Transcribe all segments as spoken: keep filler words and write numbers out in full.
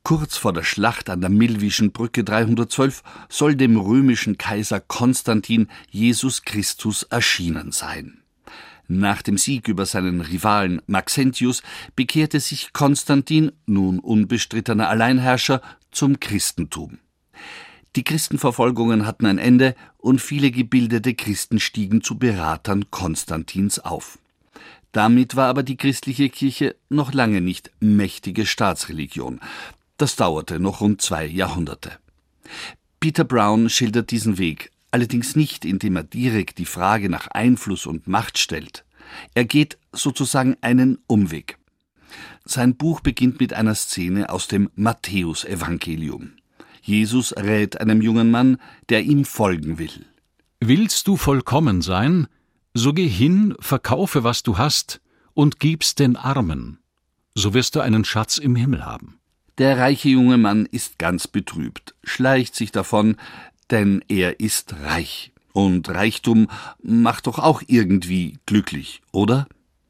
Kurz vor der Schlacht an der Milvischen Brücke dreihundertzwölf soll dem römischen Kaiser Konstantin Jesus Christus erschienen sein. Nach dem Sieg über seinen Rivalen Maxentius bekehrte sich Konstantin, nun unbestrittener Alleinherrscher, zum Christentum. Die Christenverfolgungen hatten ein Ende und viele gebildete Christen stiegen zu Beratern Konstantins auf. Damit war aber die christliche Kirche noch lange nicht mächtige Staatsreligion. Das dauerte noch rund zwei Jahrhunderte. Peter Brown schildert diesen Weg, allerdings nicht, indem er direkt die Frage nach Einfluss und Macht stellt. Er geht sozusagen einen Umweg. Sein Buch beginnt mit einer Szene aus dem Matthäusevangelium. Jesus rät einem jungen Mann, der ihm folgen will. »Willst du vollkommen sein, so geh hin, verkaufe, was du hast, und gib's den Armen. So wirst du einen Schatz im Himmel haben.« Der reiche junge Mann ist ganz betrübt, schleicht sich davon, denn er ist reich. Und Reichtum macht doch auch irgendwie glücklich, oder?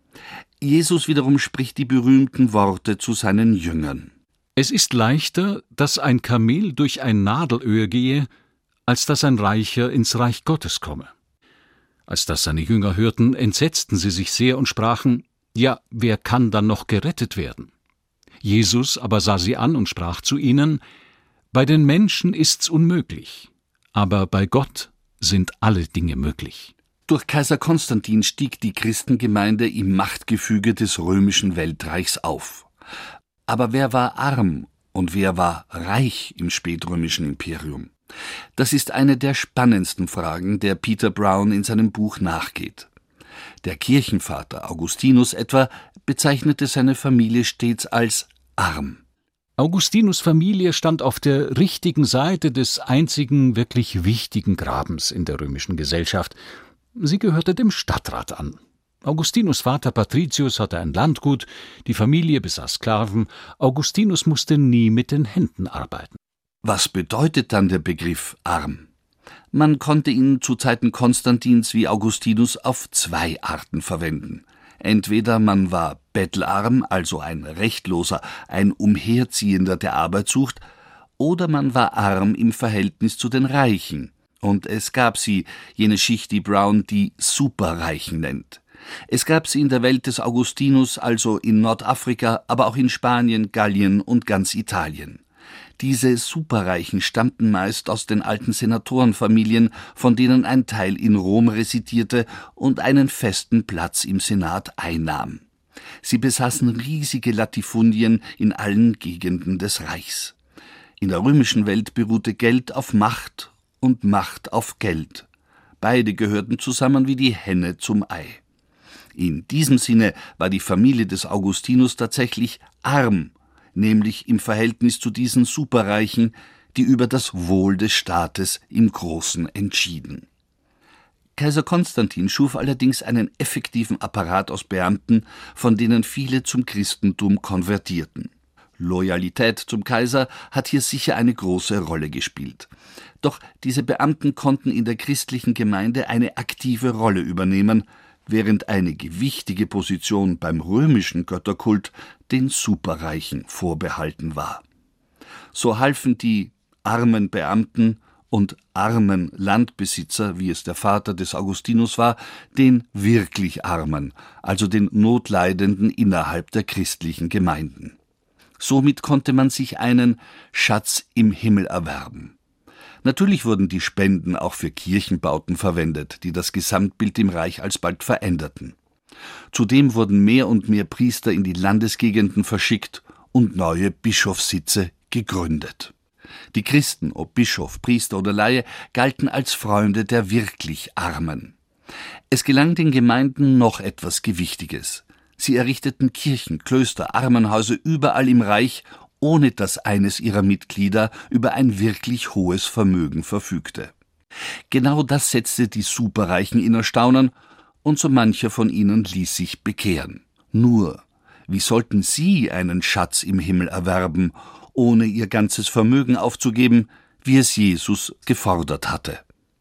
Jesus wiederum spricht die berühmten Worte zu seinen Jüngern. »Es ist leichter, dass ein Kamel durch ein Nadelöhr gehe, als dass ein Reicher ins Reich Gottes komme.« Als das seine Jünger hörten, entsetzten sie sich sehr und sprachen: »Ja, wer kann dann noch gerettet werden?« Jesus aber sah sie an und sprach zu ihnen: »Bei den Menschen ist's unmöglich, aber bei Gott sind alle Dinge möglich.« Durch Kaiser Konstantin stieg die Christengemeinde im Machtgefüge des römischen Weltreichs auf. Aber wer war arm und wer war reich im spätrömischen Imperium? Das ist eine der spannendsten Fragen, der Peter Brown in seinem Buch nachgeht. Der Kirchenvater Augustinus etwa bezeichnete seine Familie stets als arm. Augustinus' Familie stand auf der richtigen Seite des einzigen wirklich wichtigen Grabens in der römischen Gesellschaft. Sie gehörte dem Stadtrat an. Augustinus' Vater Patricius hatte ein Landgut, die Familie besaß Sklaven. Augustinus musste nie mit den Händen arbeiten. Was bedeutet dann der Begriff arm? Man konnte ihn zu Zeiten Konstantins wie Augustinus auf zwei Arten verwenden. Entweder man war bettelarm, also ein Rechtloser, ein Umherziehender, der Arbeit sucht, oder man war arm im Verhältnis zu den Reichen. Und es gab sie, jene Schicht, die Brown die Superreichen nennt. Es gab sie in der Welt des Augustinus, also in Nordafrika, aber auch in Spanien, Gallien und ganz Italien. Diese Superreichen stammten meist aus den alten Senatorenfamilien, von denen ein Teil in Rom residierte und einen festen Platz im Senat einnahm. Sie besaßen riesige Latifundien in allen Gegenden des Reichs. In der römischen Welt beruhte Geld auf Macht und Macht auf Geld. Beide gehörten zusammen wie die Henne zum Ei. In diesem Sinne war die Familie des Augustinus tatsächlich arm, nämlich im Verhältnis zu diesen Superreichen, die über das Wohl des Staates im Großen entschieden. Kaiser Konstantin schuf allerdings einen effektiven Apparat aus Beamten, von denen viele zum Christentum konvertierten. Loyalität zum Kaiser hat hier sicher eine große Rolle gespielt. Doch diese Beamten konnten in der christlichen Gemeinde eine aktive Rolle übernehmen, während eine gewichtige Position beim römischen Götterkult den Superreichen vorbehalten war. So halfen die armen Beamten und armen Landbesitzer, wie es der Vater des Augustinus war, den wirklich Armen, also den Notleidenden innerhalb der christlichen Gemeinden. Somit konnte man sich einen Schatz im Himmel erwerben. Natürlich wurden die Spenden auch für Kirchenbauten verwendet, die das Gesamtbild im Reich alsbald veränderten. Zudem wurden mehr und mehr Priester in die Landesgegenden verschickt und neue Bischofssitze gegründet. Die Christen, ob Bischof, Priester oder Laie, galten als Freunde der wirklich Armen. Es gelang den Gemeinden noch etwas Gewichtiges. Sie errichteten Kirchen, Klöster, Armenhäuser überall im Reich, ohne dass eines ihrer Mitglieder über ein wirklich hohes Vermögen verfügte. Genau das setzte die Superreichen in Erstaunen, und so mancher von ihnen ließ sich bekehren. Nur, wie sollten sie einen Schatz im Himmel erwerben, ohne ihr ganzes Vermögen aufzugeben, wie es Jesus gefordert hatte?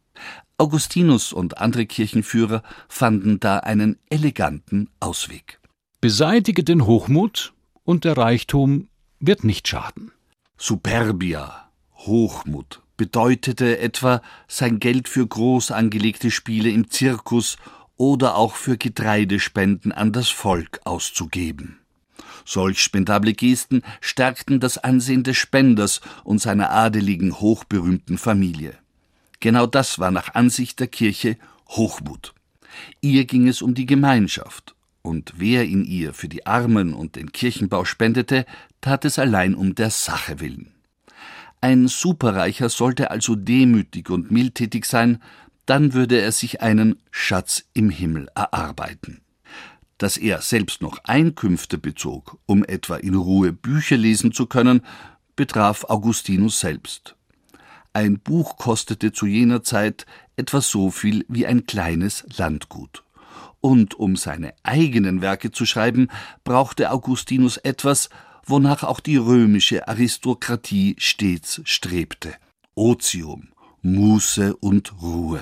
Augustinus und andere Kirchenführer fanden da einen eleganten Ausweg. Beseitige den Hochmut, und der Reichtum wird nicht schaden. Superbia, Hochmut, bedeutete etwa, sein Geld für groß angelegte Spiele im Zirkus oder auch für Getreidespenden an das Volk auszugeben. Solch spendable Gesten stärkten das Ansehen des Spenders und seiner adeligen, hochberühmten Familie. Genau das war nach Ansicht der Kirche Hochmut. Ihr ging es um die Gemeinschaft, und wer in ihr für die Armen und den Kirchenbau spendete, tat es allein um der Sache willen. Ein Superreicher sollte also demütig und mildtätig sein, dann würde er sich einen Schatz im Himmel erarbeiten. Dass er selbst noch Einkünfte bezog, um etwa in Ruhe Bücher lesen zu können, betraf Augustinus selbst. Ein Buch kostete zu jener Zeit etwa so viel wie ein kleines Landgut. Und um seine eigenen Werke zu schreiben, brauchte Augustinus etwas, wonach auch die römische Aristokratie stets strebte: Otium, Muße und Ruhe.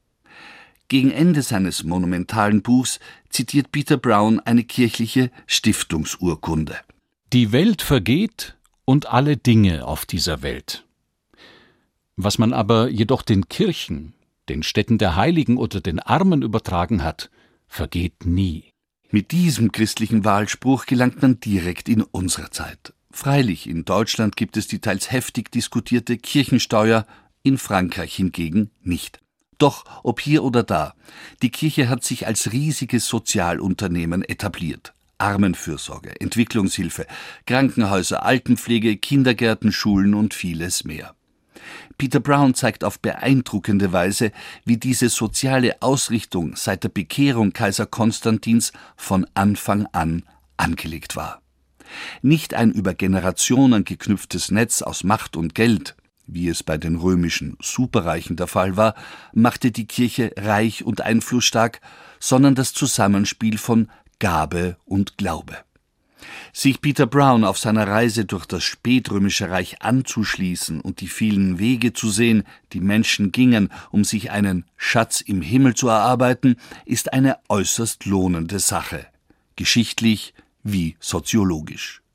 Gegen Ende seines monumentalen Buchs zitiert Peter Brown eine kirchliche Stiftungsurkunde. Die Welt vergeht und alle Dinge auf dieser Welt. Was man aber jedoch den Kirchen, den Stätten der Heiligen oder den Armen übertragen hat, vergeht nie. Mit diesem christlichen Wahlspruch gelangt man direkt in unsere Zeit. Freilich, in Deutschland gibt es die teils heftig diskutierte Kirchensteuer, in Frankreich hingegen nicht. Doch, ob hier oder da, die Kirche hat sich als riesiges Sozialunternehmen etabliert. Armenfürsorge, Entwicklungshilfe, Krankenhäuser, Altenpflege, Kindergärten, Schulen und vieles mehr. Peter Brown zeigt auf beeindruckende Weise, wie diese soziale Ausrichtung seit der Bekehrung Kaiser Konstantins von Anfang an angelegt war. Nicht ein über Generationen geknüpftes Netz aus Macht und Geld, wie es bei den römischen Superreichen der Fall war, machte die Kirche reich und einflussstark, sondern das Zusammenspiel von Gabe und Glaube. Sich Peter Brown auf seiner Reise durch das spätrömische Reich anzuschließen und die vielen Wege zu sehen, die Menschen gingen, um sich einen Schatz im Himmel zu erarbeiten, ist eine äußerst lohnende Sache, geschichtlich wie soziologisch.